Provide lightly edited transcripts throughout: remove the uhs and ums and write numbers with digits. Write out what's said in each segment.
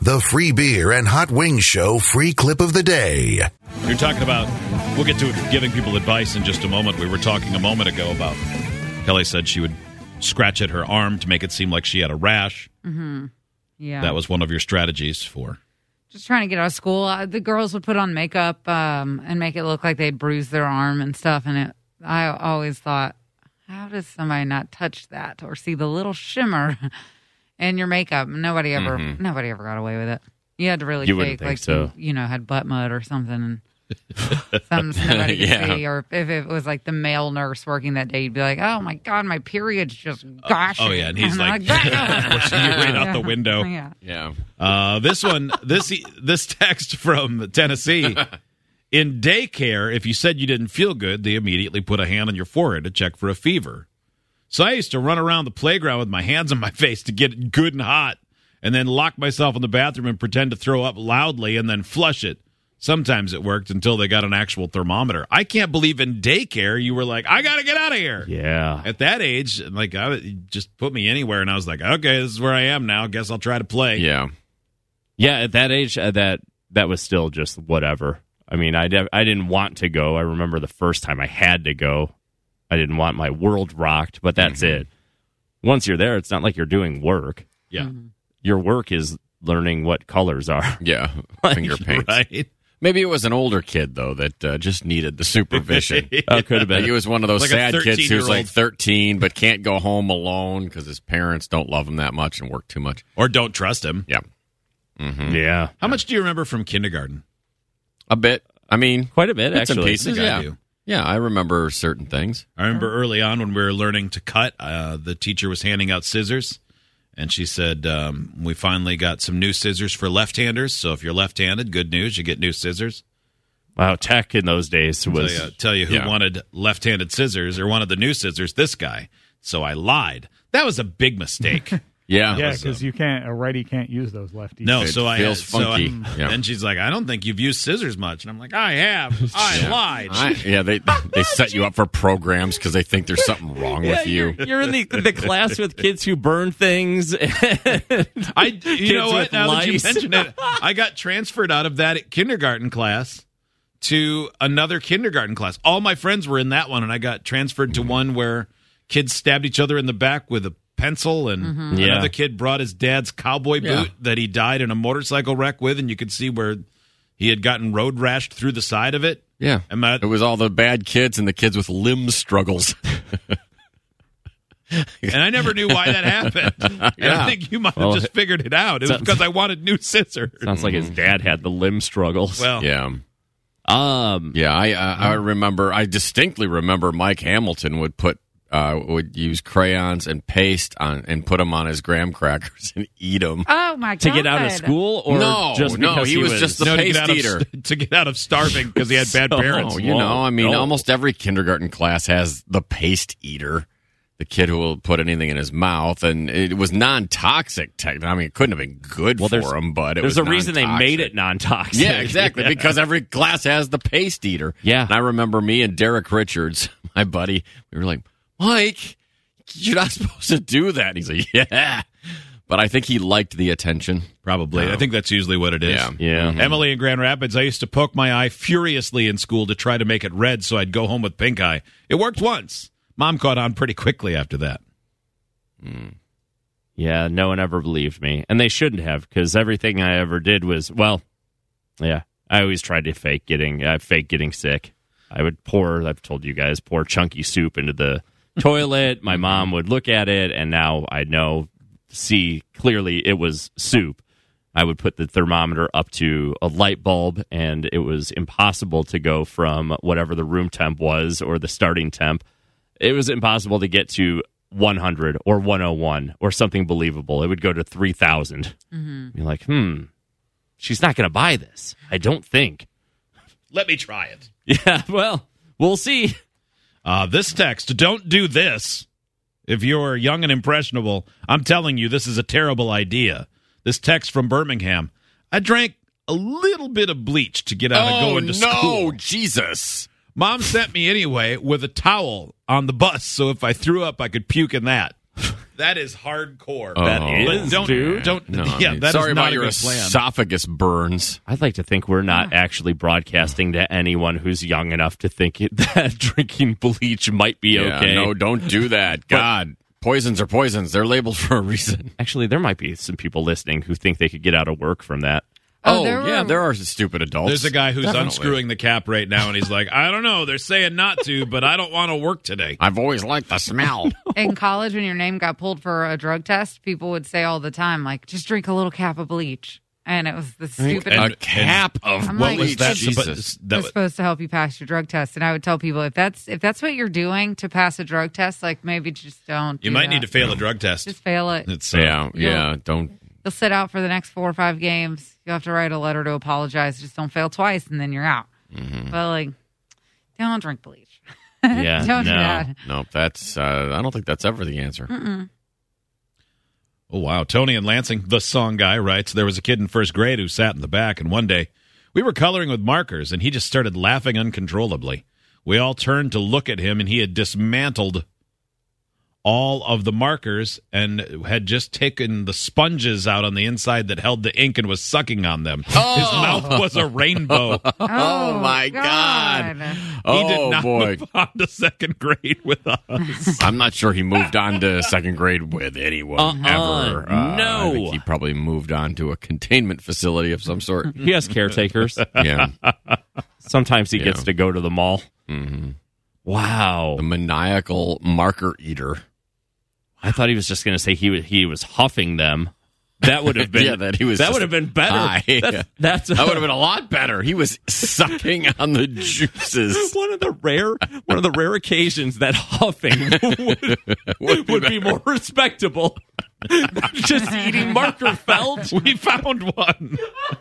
the free beer and hot wings show free clip of the day. You're talking about, we'll get to giving people advice in just a moment. We were talking a moment ago about, Kelly said she would scratch at her arm to make it seem like she had a rash. Mm-hmm. Yeah. That was one of your strategies for... Just trying to get out of school. The girls would put on makeup and make it look like they'd bruised their arm and stuff. And I always thought, how does somebody not touch that or see the little shimmer in your makeup? Nobody ever got away with it. You had to really fake like so. You had butt mud or something. Something somebody could see. Or if it was like the male nurse working that day, you'd be like, oh my God, my period's just gushing. Oh yeah, and he's like pushing you right out the window. Yeah. This text from Tennessee. In daycare, if you said you didn't feel good, they immediately put a hand on your forehead to check for a fever. So I used to run around the playground with my hands on my face to get it good and hot, and then lock myself in the bathroom and pretend to throw up loudly and then flush it. Sometimes it worked until they got an actual thermometer. I can't believe in daycare you were like, I got to get out of here. Yeah. At that age, like, just put me anywhere, and I was like, okay, this is where I am now. Guess I'll try to play. Yeah. Yeah, at that age, that was still just whatever. I mean, I didn't want to go. I remember the first time I had to go. I didn't want my world rocked, but that's it. Once you're there, it's not like you're doing work. Yeah. Mm-hmm. Your work is learning what colors are. Yeah, finger paints. Right. Maybe it was an older kid, though, that just needed the supervision. Oh, could have been. He was one of those like sad kids who's 13-year-old. like 13 but can't go home alone because his parents don't love him that much and work too much. Or don't trust him. Yeah. Mm-hmm. Yeah. How much do you remember from kindergarten? A bit. I mean, Quite a bit, bits and actually. pieces, I yeah. do. Yeah, I remember certain things. I remember early on when we were learning to cut, the teacher was handing out scissors, and she said, we finally got some new scissors for left-handers, so if you're left-handed, good news, you get new scissors. Wow, tech in those days was... Tell you who wanted left-handed scissors or wanted the new scissors, this guy. So I lied. That was a big mistake. Yeah. Yeah, because a righty can't use those lefties. No, It so feels funky. Yeah. And she's like, I don't think you've used scissors much. And I'm like, I have. I lied. They set you up for programs because they think there's something wrong with you. You're in the class with kids who burn things. You know what? with Now that you lice. mention it, I got transferred out of that kindergarten class to another kindergarten class. All my friends were in that one, and I got transferred to one where kids stabbed each other in the back with a pencil, and another kid brought his dad's cowboy boot that he died in a motorcycle wreck with, and you could see where he had gotten road rashed through the side of it. Yeah. It was all the bad kids and the kids with limb struggles. And I never knew why that happened. And I think you might have just figured it out. It was because I wanted new scissors. Sounds like his dad had the limb struggles. Well, Yeah. I remember. I distinctly remember Mike Hamilton would use crayons and paste on and put them on his graham crackers and eat them. Oh my God! To get out of school, or just because he was just the paste eater. To get out of starving because he had bad parents. Almost every kindergarten class has the paste eater, the kid who will put anything in his mouth, and it was non-toxic. I mean, it couldn't have been good for him, but there's a reason they made it non-toxic. Yeah, exactly, because every class has the paste eater. Yeah. And I remember me and Derek Richards, my buddy, we were like, Mike, you're not supposed to do that. And he's like, yeah. But I think he liked the attention. Probably. I think that's usually what it is. Yeah. Emily in Grand Rapids, I used to poke my eye furiously in school to try to make it red so I'd go home with pink eye. It worked once. Mom caught on pretty quickly after that. Yeah, no one ever believed me. And they shouldn't have, because everything I ever did was, I always tried to fake getting sick. I would I've told you guys, pour chunky soup into the toilet. My mom would look at it, and now I see clearly it was soup. I would put the thermometer up to a light bulb, and it was impossible to go from whatever the room temp was or the starting temp. It was impossible to get to 100 or 101 or something believable. It would go to 3,000. You're like, she's not going to buy this. I don't think. Let me try it. Yeah, well, we'll see. This text, don't do this. If you're young and impressionable, I'm telling you, this is a terrible idea. This text from Birmingham. I drank a little bit of bleach to get out of going to school. Oh, Jesus. Mom sent me anyway with a towel on the bus, so if I threw up, I could puke in that. That is hardcore. That But is, don't, dude. Don't. No, Yeah, I mean, that sorry is not about a your good plan. esophagus burns. I'd like to think we're not actually broadcasting to anyone who's young enough to think that drinking bleach might be Yeah, okay. no, don't do that. God, poisons are poisons. They're labeled for a reason. Actually, there might be some people listening who think they could get out of work from that. Oh, there there are stupid adults. There's a guy who's Definitely. unscrewing the cap right now, and he's like, I don't know. They're saying not to, but I don't want to work today. I've always liked the smell. In college, when your name got pulled for a drug test, people would say all the time, like, just drink a little cap of bleach. And it was the stupidest. A cap of I'm What like, was bleach. that? Jesus. That It's was, supposed to help you pass your drug test. And I would tell people, if that's what you're doing to pass a drug test, like, maybe just don't. you do might that. need to fail a drug test. Just fail it. It's Yeah, don't. You'll sit out for the next 4 or 5 games. You'll have to write a letter to apologize. Just don't fail twice, and then you're out. Mm-hmm. But, like, don't drink bleach. Yeah, don't do no. that. No, that's. I don't think that's ever the answer. Oh, wow. Tony in Lansing, the song guy, writes, there was a kid in first grade who sat in the back, and one day we were coloring with markers, and he just started laughing uncontrollably. We all turned to look at him, and he had dismantled all of the markers and had just taken the sponges out on the inside that held the ink and was sucking on them. His mouth was a rainbow. Oh, my God. He did Oh, not boy. move on to second grade with us. I'm not sure he moved on to second grade with anyone ever. No. I think he probably moved on to a containment facility of some sort. He has caretakers. Yeah. Sometimes he gets to go to the mall. Mm-hmm. Wow. The maniacal marker eater. I thought he was just going to say he was huffing them. That would have been Yeah, that he was that just would have been better. high. That's That would have been a lot better. He was sucking on the juices. one of the rare occasions that huffing would be more respectable. Just eating marker felt. We found one.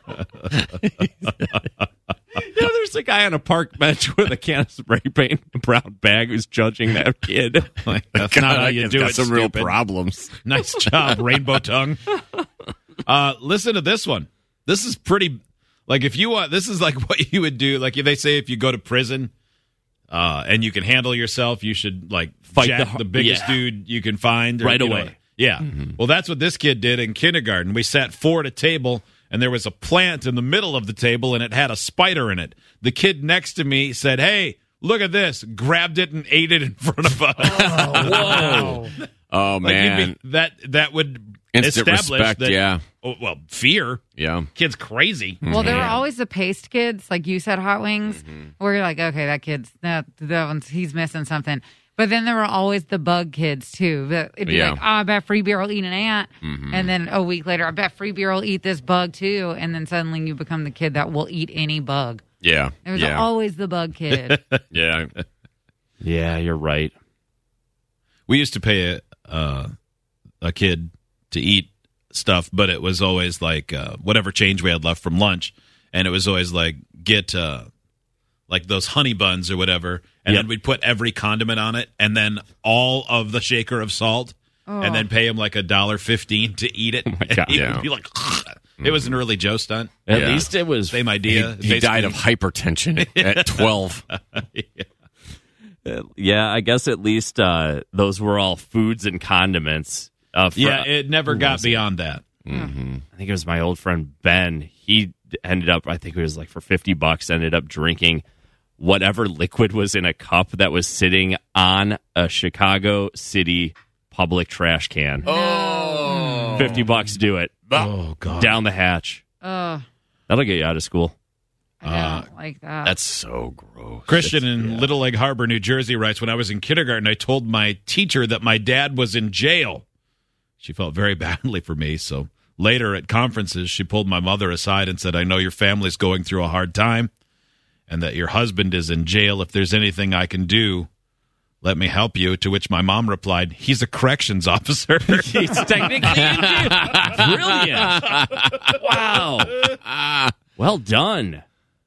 Yeah, there's a guy on a park bench with a can of spray paint, a brown bag, who's judging that kid. Like, that's not how you He's do got it. some real stupid. problems. Nice job, Rainbow Tongue. Listen to this one. This is pretty. Like, if you want, this is like what you would do. Like, they say if you go to prison and you can handle yourself, you should like Fight jack the biggest dude you can find Right you know, away. Yeah. Well, that's what this kid did in kindergarten. We sat 4 at a table, and there was a plant in the middle of the table, and it had a spider in it. The kid next to me said, "Hey, look at this!" Grabbed it and ate it in front of us. Whoa. Oh, Like, man. that would Instant establish respect, that. yeah. Oh, well, fear. Yeah. Kid's crazy. Well, there were always the paste kids, like you said, Hot Wings, where you're like, okay, that one's he's missing something. But then there were always the bug kids too. It'd be Yeah. like, oh, I bet Free Beer will eat an ant, and then a week later, I bet Free Beer will eat this bug too, and then suddenly you become the kid that will eat any bug. Yeah. There was Yeah. always the bug kid. Yeah. Yeah, you're right. We used to pay a kid to eat stuff, but it was always like whatever change we had left from lunch, and it was always like get like those honey buns or whatever, and then we'd put every condiment on it, and then all of the shaker of salt, and then pay him like $1.15 to eat it. my God. He Yeah. would be like, it was an early Joe stunt. At Yeah. least it was Same idea. He died of hypertension at 12. Yeah, I guess at least those were all foods and condiments. Yeah, it never got beyond that. I think it was my old friend Ben. He ended up, I think it was like for $50, ended up drinking whatever liquid was in a cup that was sitting on a Chicago City public trash can. Oh. $50, do it. Oh God, Down the hatch. Ugh, That'll get you out of school. I don't like that. That's so gross. Christian in Little Egg Harbor, New Jersey writes, when I was in kindergarten, I told my teacher that my dad was in jail. She felt very badly for me, so later at conferences, she pulled my mother aside and said, I know your family's going through a hard time and that your husband is in jail. If there's anything I can do, let me help you. To which my mom replied, he's a corrections officer. He's technically in jail. Brilliant. Wow. Well done.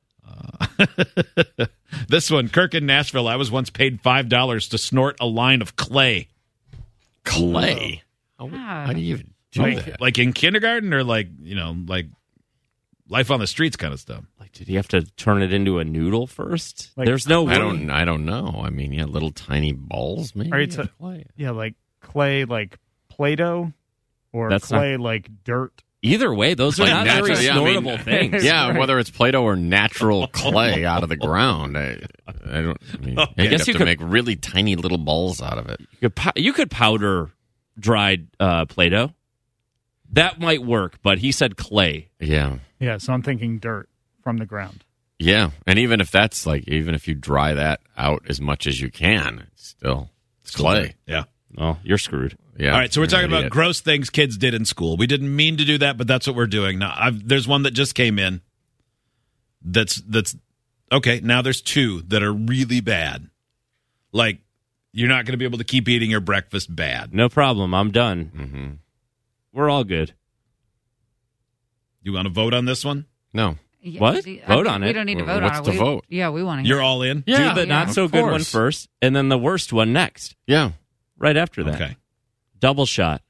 This one, Kirk in Nashville. I was once paid $5 to snort a line of clay. Clay. God. How do you even do that? Like in kindergarten or like life on the streets kind of stuff. Like, did he have to turn it into a noodle first? Like- There's no way. I don't know. I mean, yeah, little tiny balls, maybe. All right, so- Clay. Yeah, like clay, like Play-Doh or That's clay like dirt? Either way, those are Like not very natural- yeah, I mean- snortable things. Yeah, Right. whether it's Play-Doh or natural clay out of the ground. I don't. I mean, I you guess have you to could- make really tiny little balls out of it. You could powder dried Play-Doh. That might work, but he said clay. Yeah, Yeah, so I'm thinking dirt from the ground. yeah, and even if that's even if you dry that out as much as you can, it's clay. Yeah. Oh, you're screwed. Yeah. All right, so we're you're talking an about idiot. gross things kids did in school. We didn't mean to do that, but that's what we're doing now. There's one that just came in. That's okay. Now there's two that are really bad. Like you're not going to be able to keep eating your breakfast bad. No problem. I'm done. Mm-hmm. We're all good. You want to vote on this one? No. Yeah, What? Vote on We it. don't need to Well, vote what's on it. the vote? Yeah, we want to. You're all in. Do the not so of good one course. first, and then the worst one next. Yeah. Right after that. Okay. Double shot.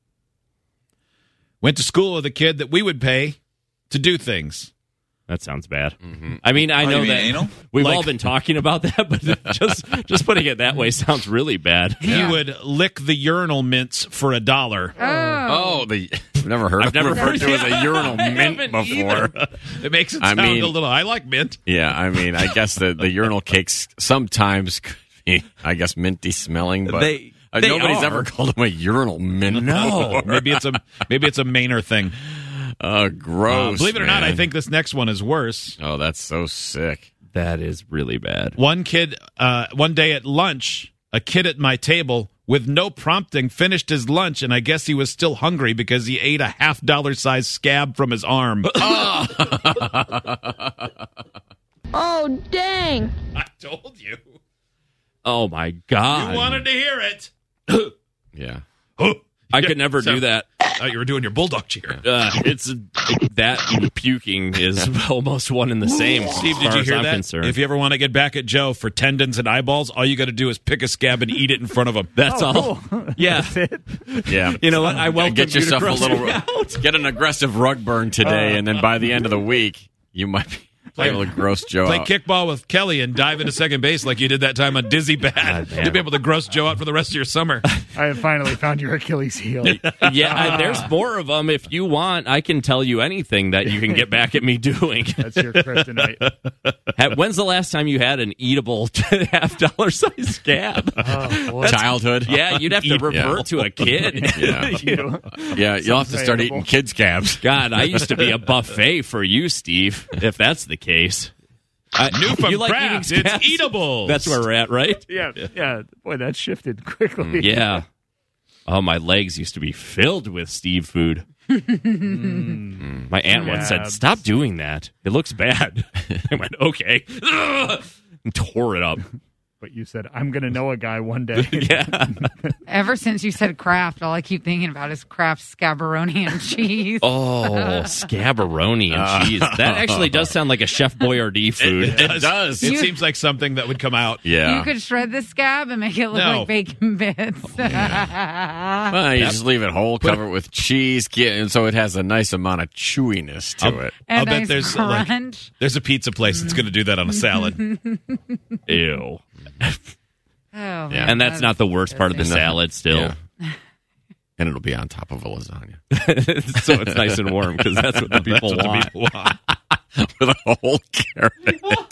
Went to school with a kid that we would pay to do things. That sounds bad. I mean, I Oh, know you mean that anal? we've Like- all been talking about that, but just putting it that way sounds really bad. He would lick the urinal mints for $1. Oh, I've never heard I've of never referred heard to as a urinal I mint haven't before. either. It makes it I sound mean- a little. I like mint. Yeah, I mean, I guess the urinal cakes sometimes could be, I guess, minty smelling, but They nobody's are. ever called them a urinal mint. No. Maybe it's a Mainer thing. Oh, gross. Believe it or not, I man. think this next one is worse. Oh, that's so sick. That is really bad. One day at lunch, a kid at my table, with no prompting, finished his lunch, and I guess he was still hungry because he ate a $50 size scab from his arm. Oh, dang. I told you. Oh my God. You wanted to hear it. Yeah. I could never do that. Oh, you were doing your bulldog cheer. It's that and puking is almost one and the same. Steve, as did far you as hear I'm that? concerned. If you ever want to get back at Joe for tendons and eyeballs, all you got to do is pick a scab and eat it in front of him. That's all. Yeah. That's it. Yeah. You know what? I welcome Get you to yourself a gross little, me out. get an aggressive rug burn today, and then by the end of the week, you might be able to gross Joe Play out. kickball with Kelly and dive into second base like you did that time on Dizzy Bat. man. You'll be able to gross Joe out for the rest of your summer. I have finally found your Achilles heel. Yeah, there's more of them. If you want, I can tell you anything that you can get back at me doing. That's your kryptonite. When's the last time you had an eatable $50 size scab? Oh, boy. Childhood. Yeah, you'd have to revert to a kid. Yeah. Yeah, you'll have to start eating kids' cabs. God, I used to be a buffet for you, Steve, if that's the case. New from You like Kraft, eating it's scabs? eatables. That's where we're at, right? Yeah. Boy, that shifted quickly. Yeah. Oh, my legs used to be filled with Steve food. My aunt once said, Scabs. "Stop doing that. It looks bad." I went, "Okay," and tore it up. But you said, I'm going to know a guy one day. Yeah. Ever since you said Kraft, all I keep thinking about is Kraft Scabberoni and cheese. Oh, scabberoni and cheese. That actually does sound like a Chef Boyardee food. It does. It seems like something that would come out. Yeah. You could shred the scab and make it look No. like bacon bits. Well, you just leave it whole, cover it with cheese, and so it has a nice amount of chewiness to it. And I'll bet nice there's crunch. there's a pizza place that's going to do that on a salad. Ew. Oh, man, And that's not the worst part of the disgusting. salad still. Yeah. And it'll be on top of a lasagna So it's nice and warm because that's what the people That's what want. the people want. with a whole carrot.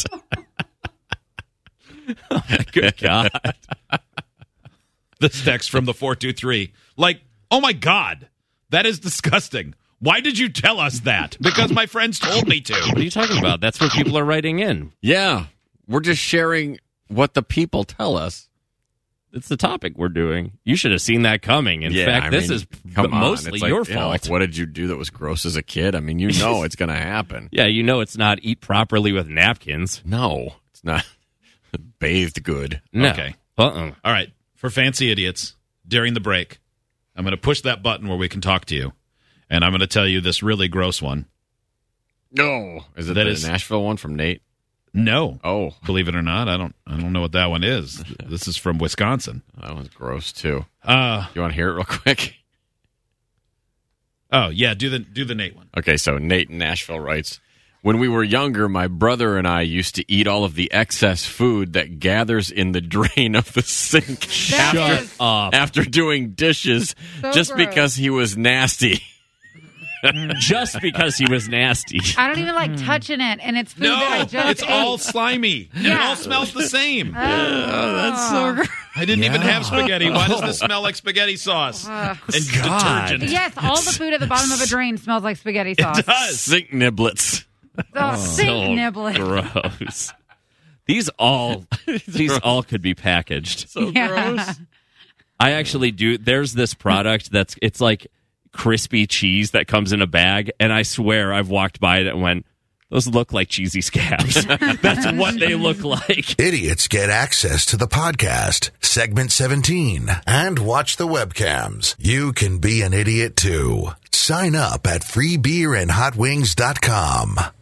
Good God. This text from the 423. Like, oh my God, that is disgusting. Why did you tell us that? Because my friends told me to. What are you talking about? That's what people are writing in. Yeah. We're just sharing what the people tell us. It's the topic we're doing. You should have seen that coming. In fact, this is come on. mostly It's like, your you know, fault. like, what did you do that was gross as a kid? I mean, you know it's going to happen. Yeah, you know it's not eat properly with napkins. No, it's not bathed good. No. Okay. Uh-uh. All right. For fancy idiots, during the break, I'm going to push that button where we can talk to you. And I'm going to tell you this really gross one. No. Is it That the is- Nashville one from Nate? No. Oh, Believe it or not, I don't know what that one is. This is from Wisconsin. that one's gross too. You Uh want to hear it real quick? oh, yeah, do the Nate one. Okay, so Nate in Nashville writes, when we were younger, my brother and I used to eat all of the excess food that gathers in the drain of the sink That is after doing dishes, So just gross. because he was nasty. Just because he was nasty. I don't even like touching it, and it's food that I No, just it's ate. all slimy. And it Yeah. all smells the same. That's so gross. I didn't even have spaghetti. Why does this smell like spaghetti sauce? And detergent. Yes, all the food at the bottom of a drain smells like spaghetti sauce. It does. Sink niblets. Sink nibbling. Gross. These all could be packaged. So Yeah. gross. I actually do. There's this product it's like crispy cheese that comes in a bag, and I swear I've walked by it and went, those look like cheesy scabs. That's what they look like. Idiots get access to the podcast, segment 17, and watch the webcams. You can be an idiot too. Sign up at freebeerandhotwings.com.